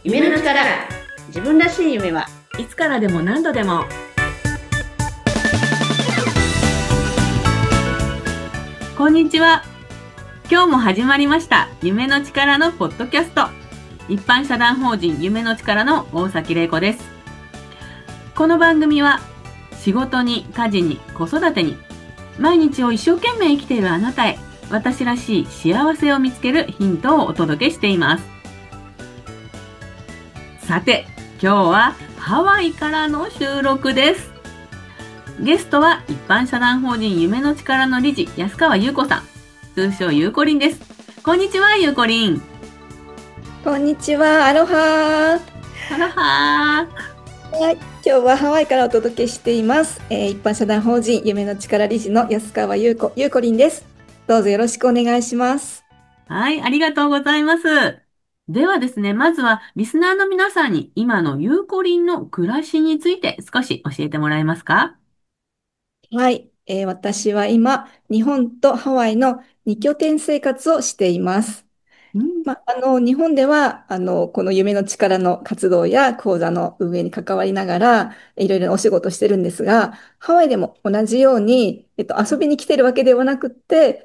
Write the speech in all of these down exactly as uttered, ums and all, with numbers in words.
夢の力。自分らしい夢はいつからでも何度でも。こんにちは。今日も始まりました夢の力のポッドキャスト。一般社団法人夢の力の大崎玲子です。この番組は仕事に家事に子育てに毎日を一生懸命生きているあなたへ、私らしい幸せを見つけるヒントをお届けしています。さて、今日はハワイからの収録です。ゲストは一般社団法人夢の力の理事安川優子さん、通称ゆうこりんです。こんにちは、ゆうこりん。 こんにちは、アロハアロハー。はい、今日はハワイからお届けしています。えー一般社団法人夢の力理事の安川優子、ゆうこりんです。どうぞよろしくお願いします。 ー。はい、ありがとうございます。ではですね、まずはリスナーの皆さんに今のゆうこりんの暮らしについて少し教えてもらえますか？ はい、えー私は今、日本とハワイのに拠点生活をしています。 うん、 まあ、あの、日本では、あの、この夢の力の活動や講座の運営に関わりながら、いろいろなお仕事をしてるんですが、ハワイでも同じように、えっと、遊びに来てるわけではなくって、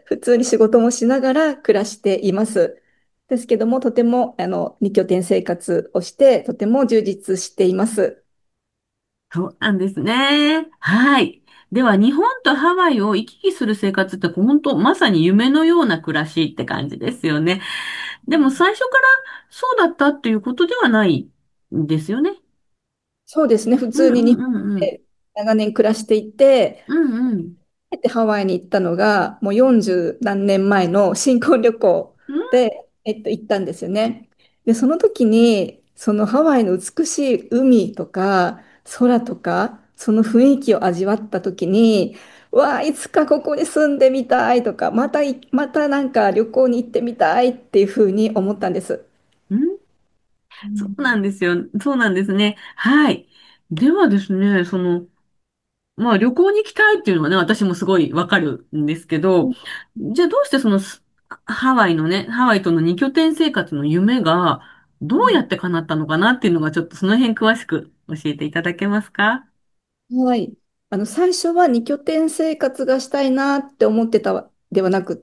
普通に仕事もしながら暮らしています。ですけども、とても、あの、に拠点生活をして、とても充実しています。 そうなんですね。はい。では、日本とハワイを行き来する生活って本当、まさに夢のような暮らしって感じですよね。でも最初からそうだったっていうことではないんですよね。 そうですね、普うんう通に日本んうんうん。 で長年暮らしていて、 うんうん。 えてハワイに行ったのが、もうよんじゅう何年前の新婚旅行うんで、えっと、行ったんですよね。で、その時に、そのハワイの美しい海とか空とか、その雰囲気を味わった時に、うわあ、いつかここに住んでみたいとか、またい、またなんか旅行に行ってみたいっていうふうに思ったんです。 うん。 うん。 そうなんですよ。そうなんですね。はい。ではですね、その、まあ旅行に行きたいっていうのはね、私もすごいわかるんですけど、じゃあどうしてそのすハワイのね、ハワイとの二拠点生活の夢がどうやって叶ったのかなっていうのがちょっとその辺詳しく教えていただけますか？ はい。あの、最初はに拠点生活がしたいなって思ってたわではなくって、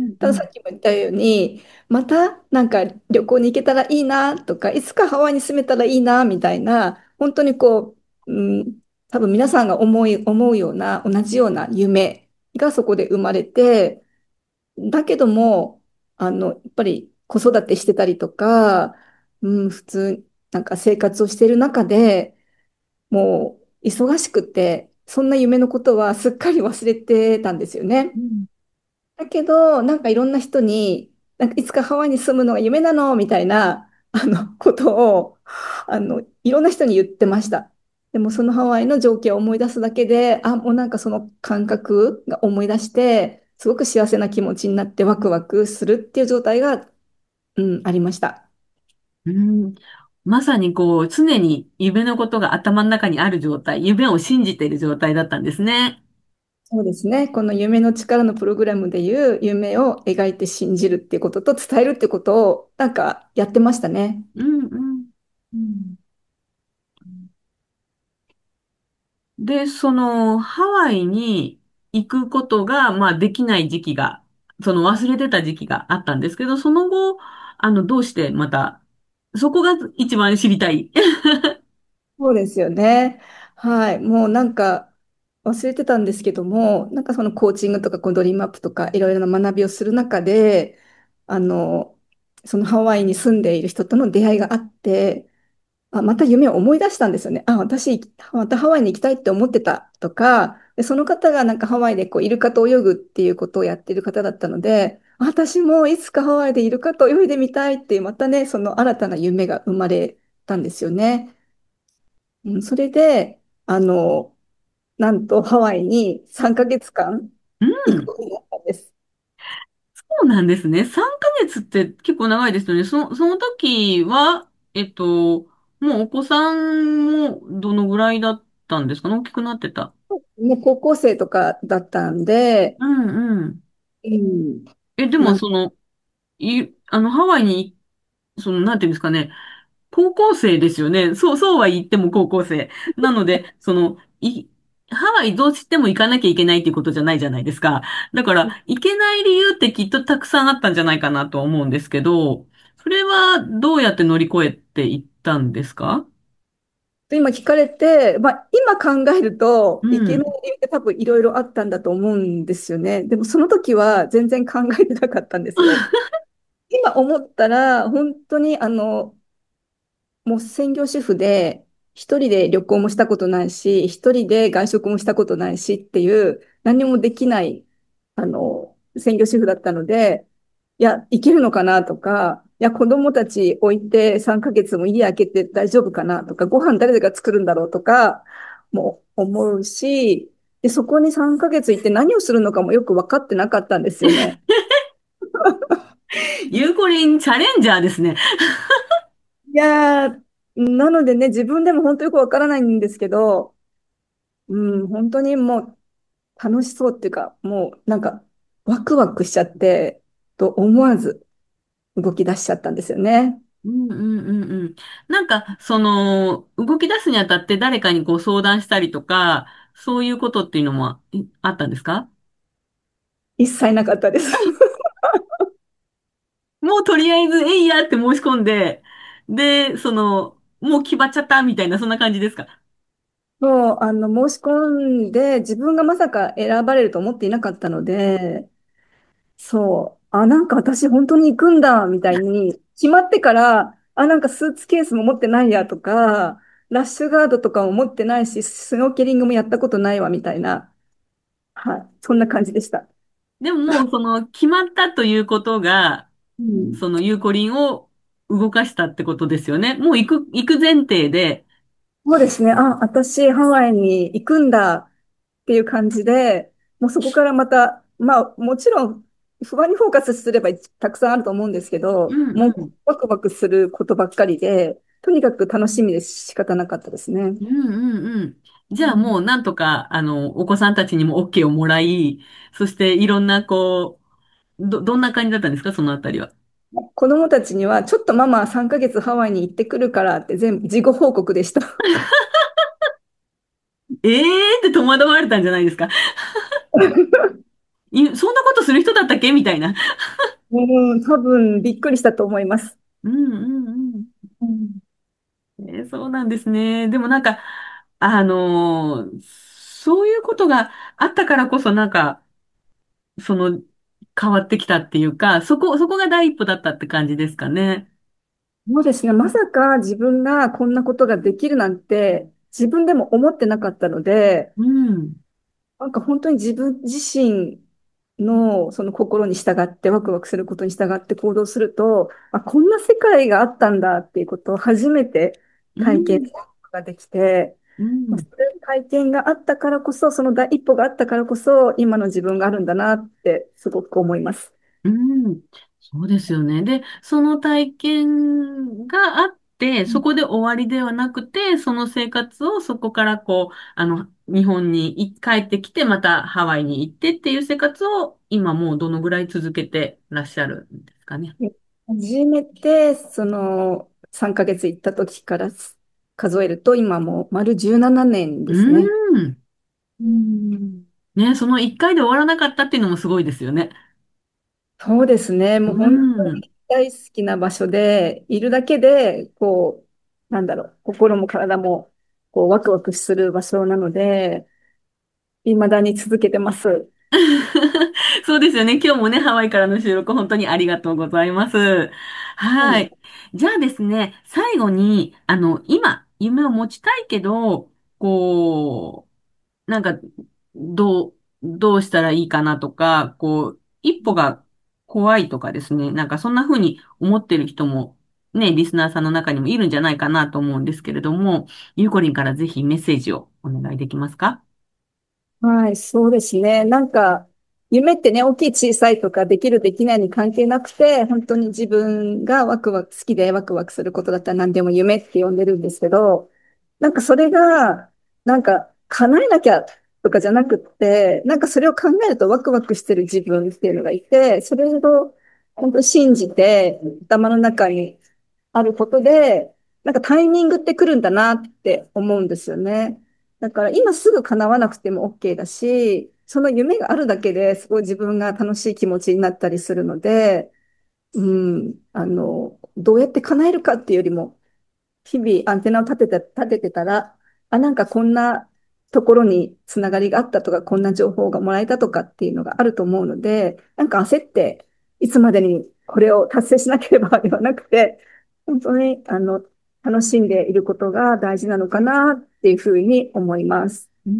うんうん。 たださっきも言ったように、またなんか旅行に行けたらいいなとか、いつかハワイに住めたらいいなみたいな、本当にこう、うん、多分皆さんが思い、思うような、同じような夢がそこで生まれて、だけども、あの、やっぱり子育てしてたりとか、うん、普通、なんか生活をしている中で、もう忙しくて、そんな夢のことはすっかり忘れてたんですよね。 うんだけど、なんかいろんな人に、なんかいつかハワイに住むのが夢なのみたいな、あの、ことを、あの、いろんな人に言ってました。でもそのハワイの情景を思い出すだけで、あ、もうなんかその感覚が思い出して、すごく幸せな気持ちになってワクワクするっていう状態が、うん、ありました。 うん。まさにこう、常に夢のことが頭の中にある状態、夢を信じている状態だったんですね。 そうですね。この夢の力のプログラムでいう夢を描いて信じるっていうことと伝えるってことをなんかやってましたね。 うんうん。 うん。 で、その、ハワイに行くことが、まあ、できない時期が、その忘れてた時期があったんですけど、その後、あの、どうしてまた、そこが一番知りたい。 そうですよね。はい。もうなんか忘れてたんですけども、なんかそのコーチングとかこのドリームアップとかいろいろな学びをする中で、あの、そのハワイに住んでいる人との出会いがあって、あ、また夢を思い出したんですよね。あ、私、またハワイに行きたいって思ってたとか、で、その方がなんかハワイでこうイルカと泳ぐっていうことをやってる方だったので、あ、私もいつかハワイでイルカと泳いでみたいっていう、またね、その新たな夢が生まれたんですよね。うん、それで、あの、なんとハワイにさんかげつかんうん、 行くことになったんです。 そうなんですね。さんかげつって結構長いですよね。そ、その時は、えっと、もうお子さんもどのぐらいだったんですかね？大きくなってた？ もう高校生とかだったんで、 うんうん。 うん、 え、でもなんその、い、あの、ハワイに、その、なんていうんですかね。 高校生ですよね。そう、そうは言っても高校生。なので、その、い、ハワイどうしても行かなきゃいけないっていうことじゃないじゃないですか。だから、行けない理由ってきっとたくさんあったんじゃないかなとは思うんですけど、それはどうやって乗り越えていったんですか？ で今聞かれて、まあ、今考えるとういけないん。 理由って多分いろいろあったんだと思うんですよね。でもその時は全然考えてなかったんですよ。今思ったら本当にあのもう専業主婦で、一人で旅行もしたことないし、一人で外食もしたことないしっていう、何もできない、あの、専業主婦だったので、いや、いけるのかなとか、いや、子供たち置いてさんかげつも家開けて大丈夫かなとか、ご飯誰が作るんだろうとか、も思うし、で、そこにさんかげつ行って何をするのかもよく分かってなかったんですよね。 ゆうこりんチャレンジャーですね。 いやー、なのでね、自分でも本当よくわからないんですけど、うん、本当にもう楽しそうっていうか、もうなんかワクワクしちゃって、と思わず動き出しちゃったんですよね。 うんうんうんうん。なんか、その、動き出すにあたって誰かにこう相談したりとか、そういうことっていうのもいあったんですか？ 一切なかったです。 もうとりあえず、えいやって申し込んで、で、その、もう決まっちゃったみたいな、そんな感じですか？ もう、あの、申し込んで、自分がまさか選ばれると思っていなかったので、そう、あ、なんか私本当に行くんだ、みたいに、決まってから、あ、なんかスーツケースも持ってないやとか、ラッシュガードとかも持ってないし、スノーケリングもやったことないわ、みたいな、はい、そんな感じでした。 でももう、その、決まったということが、 うん。 その、ゆうこりんを動かしたってことですよね。もう行く、行く前提で、 そうですね。あ、私、ハワイに行くんだっていう感じで、もうそこからまた、まあ、もちろん、不安にフォーカスすればたくさんあると思うんですけうど、もうんうん。 ワクワクすることばっかりで、とにかく楽しみで仕方なかったですね。 うんうんうん。じゃあうん。 もうなんとか、あの、お子さんたちにも オーケー をもらい、そしていろんな、こう、ど、どんな感じだったんですか、そのあたりは。 子供たちには、ちょっとママさんかげつハワイに行ってくるからって全部事後報告でした。 ええーって戸惑われたんじゃないですか。いそんなことする人だったっけみたいな。 うん、多分びっくりしたと思います。 うんうんうん。 うん。えーそうなんですね。でもなんか、あのーそういうことがあったからこそなんか、その、変わってきたっていうか、そこ、そこが第一歩だったって感じですかね。 そうですね。まさか自分がこんなことができるなんて自分でも思ってなかったので、 うん。 なんか本当に自分自身のその心に従ってワクワクすることに従って行動すると、あ、こんな世界があったんだっていうことを初めて体験するうん。 ことができて、まあ、 うん。 そういう体験があったからこそ、その第一歩があったからこそ、今の自分があるんだなってすごく思います。 うん。そうですよね。で、その体験があって、そこで終わりではなくて、その生活をそこからこう、あの、日本にい帰ってきて、またハワイに行ってっていう生活を今もうどのぐらい続けてらっしゃるんですかね。 初めて、その、さんかげつ行った時から数えると、今もう丸じゅうななねんうですね。 ん。 うん。 ね、そのいっかいで終わらなかったっていうのもすごいですよね。 そうですね。 うもう本当ん。 に大好きな場所で、いるだけで、こう、なんだろう、心も体も、こう、ワクワクする場所なので、未だに続けてます。 そうですよね。今日もね、ハワイからの収録、本当にありがとうございます。 はい。 はい。じゃあですね、最後に、あの、今、夢を持ちたいけど、こう、なんか、どう、どうしたらいいかなとか、こう、一歩が怖いとかですね、なんかそんな風に思ってる人も、ね、リスナーさんの中にもいるんじゃないかなと思うんですけれども、ゆうこりんからぜひメッセージをお願いできますか？ はい、そうですね。なんか、夢ってね、大きい小さいとか、できるできないに関係なくて、本当に自分がワクワク、好きでワクワクすることだったら何でも夢って呼んでるんですけど、なんかそれが、なんか叶えなきゃとかじゃなくって、なんかそれを考えるとワクワクしてる自分っていうのがいて、それを本当信じて、頭の中にあることで、 なんかタイミングって来るんだなって思うんですよね。だから今すぐ叶わなくても OK だし、その夢があるだけですごい自分が楽しい気持ちになったりするので、うん、あの、どうやって叶えるかっていうよりも、日々アンテナを立てて、立ててたら、あ、なんかこんなところにつながりがあったとか、こんな情報がもらえたとかっていうのがあると思うので、なんか焦って、いつまでにこれを達成しなければではなくて、本当に、あの、楽しんでいることが大事なのかなっていうふうに思います。 うん、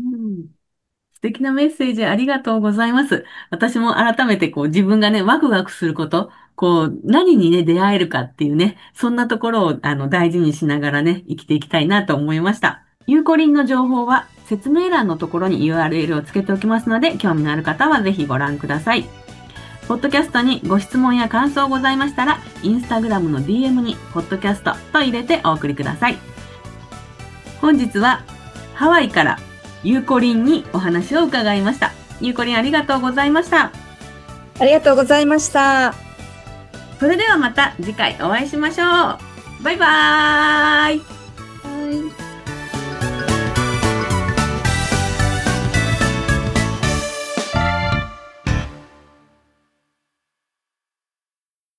素敵なメッセージありがとうございます。私も改めてこう自分がね、ワクワクすること、こう何にね、出会えるかっていうね、そんなところをあの大事にしながらね、生きていきたいなと思いました。ゆうこりんの情報は説明欄のところに ユーアールエル をつけておきますので、興味のある方はぜひご覧ください。ポッドキャストにご質問や感想ございましたら、インスタグラムの ディーエム にポッドキャストと入れてお送りください。本日はハワイからゆうこりんにお話を伺いました。ゆうこりんありがとうございました。 ありがとうございました。 それではまた次回お会いしましょう。バイバーイ。